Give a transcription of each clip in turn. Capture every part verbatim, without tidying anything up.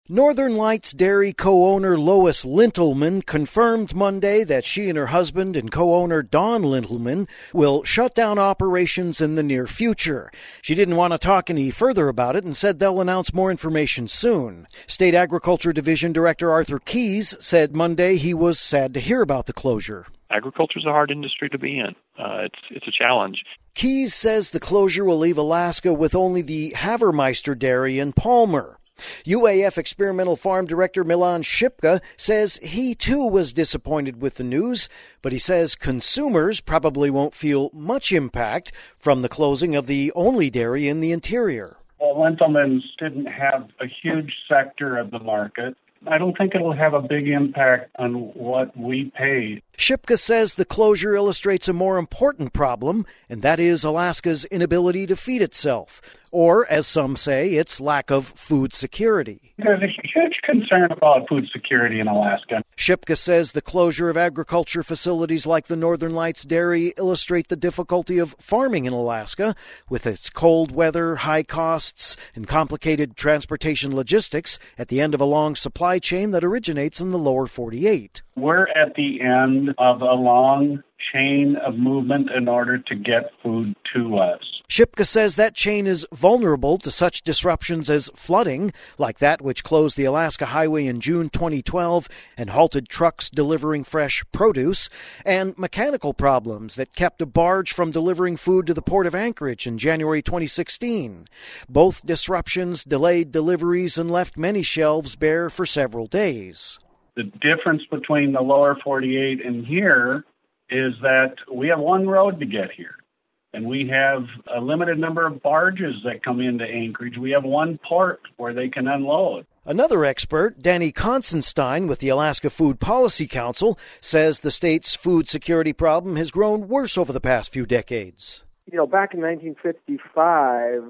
Northern Lights Dairy co-owner Lois Lintelman confirmed Monday that she and her husband and co-owner Don Lintelman will shut down operations in the near future. She didn't want to talk any further about it and said they'll announce more information soon. State Agriculture Division Director Arthur Keyes said Monday he was sad to hear about the closure. Agriculture is a hard industry to be in. Uh, it's it's a challenge. Keyes says the closure will leave Alaska with only the Havermeister Dairy in Palmer. U A F Experimental Farm Director Milan Shipka says he too was disappointed with the news, but he says consumers probably won't feel much impact from the closing of the only dairy in the interior. Well, Lintelman's didn't have a huge sector of the market. I don't think it'll have a big impact on what we pay. Shipka says the closure illustrates a more important problem, and that is Alaska's inability to feed itself, or, as some say, its lack of food security. There's a huge concern about food security in Alaska. Shipka says the closure of agriculture facilities like the Northern Lights Dairy illustrate the difficulty of farming in Alaska, with its cold weather, high costs, and complicated transportation logistics at the end of a long supply chain that originates in the lower forty-eight. We're at the end of a long chain of movement in order to get food to us. Shipka says that chain is vulnerable to such disruptions as flooding, like that which closed the Alaska Highway in June twenty twelve and halted trucks delivering fresh produce, and mechanical problems that kept a barge from delivering food to the port of Anchorage in January twenty sixteen. Both disruptions delayed deliveries and left many shelves bare for several days. The difference between the lower forty-eight and here is that we have one road to get here. And we have a limited number of barges that come into Anchorage. We have one port where they can unload. Another expert, Danny Konsenstein with the Alaska Food Policy Council, says the state's food security problem has grown worse over the past few decades. You know, back in nineteen fifty-five,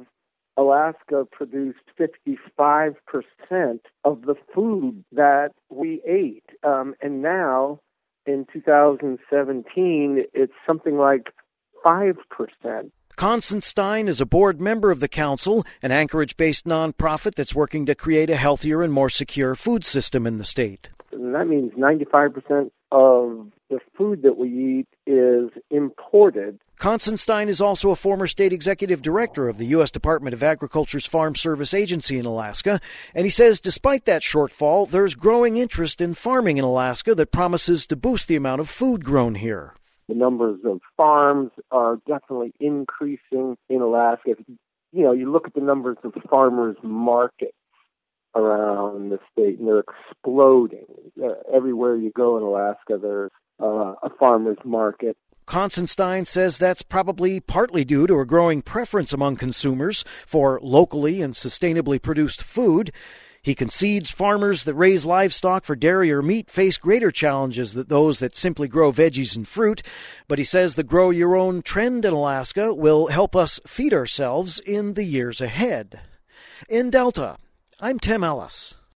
Alaska produced fifty-five percent of the food that we ate. Um, and now, in two thousand seventeen, it's something like five percent. Konsenstein is a board member of the council, an Anchorage-based nonprofit that's working to create a healthier and more secure food system in the state. And that means ninety-five percent of the food that we eat is imported. Konsenstein is also a former state executive director of the U S Department of Agriculture's Farm Service Agency in Alaska, and he says despite that shortfall, there's growing interest in farming in Alaska that promises to boost the amount of food grown here. The numbers of farms are definitely increasing in Alaska. You know, you look at the numbers of farmers' markets around the state, and they're exploding. Uh, everywhere you go in Alaska, there's uh, a farmer's market. Konsenstein says that's probably partly due to a growing preference among consumers for locally and sustainably produced food. He concedes farmers that raise livestock for dairy or meat face greater challenges than those that simply grow veggies and fruit, but he says the grow your own trend in Alaska will help us feed ourselves in the years ahead. In Delta, I'm Tim Ellis.